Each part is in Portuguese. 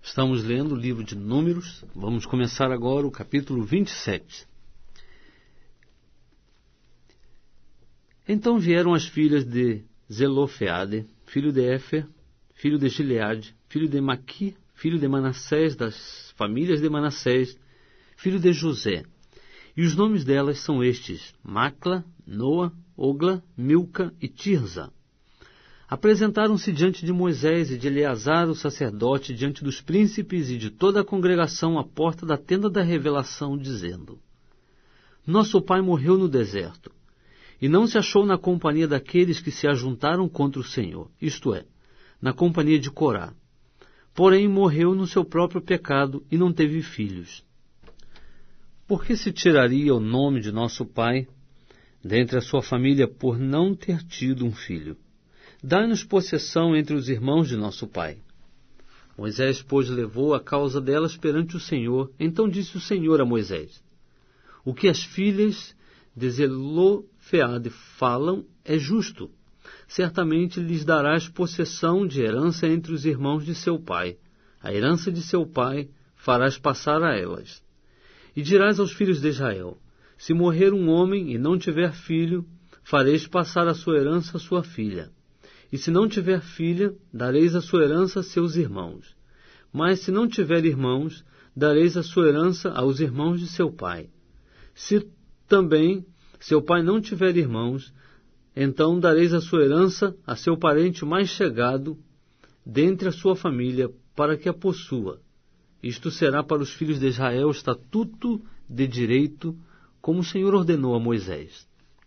Estamos lendo o livro de Números. Vamos começar agora o capítulo 27. Então vieram as filhas de Zelofeade, filho de Éfer, filho de Gileade, filho de Maqui, filho de Manassés, das famílias de Manassés, filho de José. E os nomes delas são estes: Macla, Noa, Ogla, Milca e Tirza. Apresentaram-se diante de Moisés e de Eleazar, o sacerdote, diante dos príncipes e de toda a congregação à porta da tenda da revelação, dizendo: Nosso pai morreu no deserto, e não se achou na companhia daqueles que se ajuntaram contra o Senhor, isto é, na companhia de Corá. Porém morreu no seu próprio pecado e não teve filhos. Por que se tiraria o nome de nosso pai dentre a sua família por não ter tido um filho? Dá-nos possessão entre os irmãos de nosso pai. Moisés, pois, levou a causa delas perante o Senhor. Então disse o Senhor a Moisés: O que as filhas de Zelofeade falam é justo. Certamente lhes darás possessão de herança entre os irmãos de seu pai. A herança de seu pai farás passar a elas. E dirás aos filhos de Israel: Se morrer um homem e não tiver filho, fareis passar a sua herança à sua filha. E se não tiver filha, dareis a sua herança a seus irmãos. Mas se não tiver irmãos, dareis a sua herança aos irmãos de seu pai. Se também seu pai não tiver irmãos, então dareis a sua herança a seu parente mais chegado dentre a sua família, para que a possua. Isto será para os filhos de Israel estatuto de direito, como o Senhor ordenou a Moisés.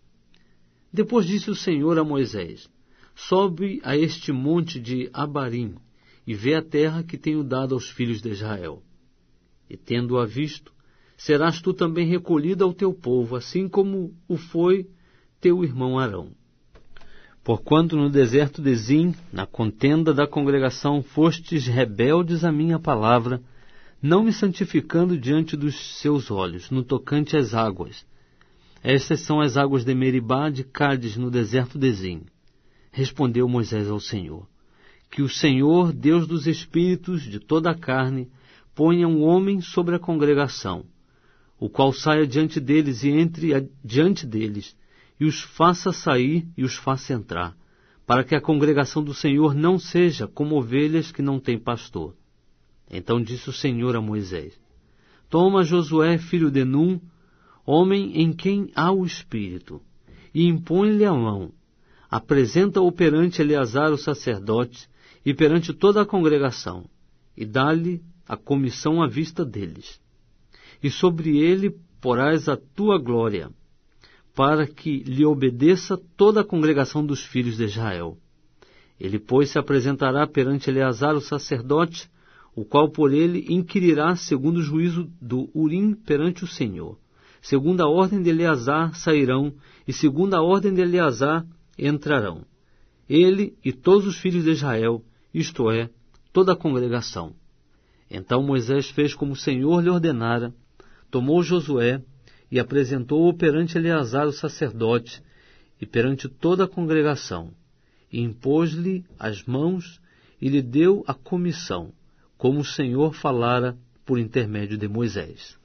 Depois disse o Senhor a Moisés: Sobe a este monte de Abarim, e vê a terra que tenho dado aos filhos de Israel. E tendo-a visto, serás tu também recolhido ao teu povo, assim como o foi teu irmão Arão. Porquanto no deserto de Zim, na contenda da congregação, fostes rebeldes à minha palavra, não me santificando diante dos seus olhos, no tocante às águas. Estas são as águas de Meribá, de Cádiz, no deserto de Zim. Respondeu Moisés ao Senhor: Que o Senhor, Deus dos espíritos de toda a carne, ponha um homem sobre a congregação, o qual saia diante deles e entre diante deles, e os faça sair e os faça entrar, para que a congregação do Senhor não seja como ovelhas que não têm pastor. Então disse o Senhor a Moisés: Toma Josué, filho de Num, homem em quem há o Espírito, e impõe-lhe a mão. Apresenta-o perante Eleazar o sacerdote e perante toda a congregação, e dá-lhe a comissão à vista deles. E sobre ele porás a tua glória, para que lhe obedeça toda a congregação dos filhos de Israel. Ele, pois, se apresentará perante Eleazar o sacerdote, o qual por ele inquirirá segundo o juízo do Urim perante o Senhor. Segundo a ordem de Eleazar sairão, e segundo a ordem de Eleazar entrarão, ele e todos os filhos de Israel, isto é, toda a congregação. Então Moisés fez como o Senhor lhe ordenara, tomou Josué e apresentou-o perante Eleazar o sacerdote e perante toda a congregação, e impôs-lhe as mãos e lhe deu a comissão, como o Senhor falara por intermédio de Moisés.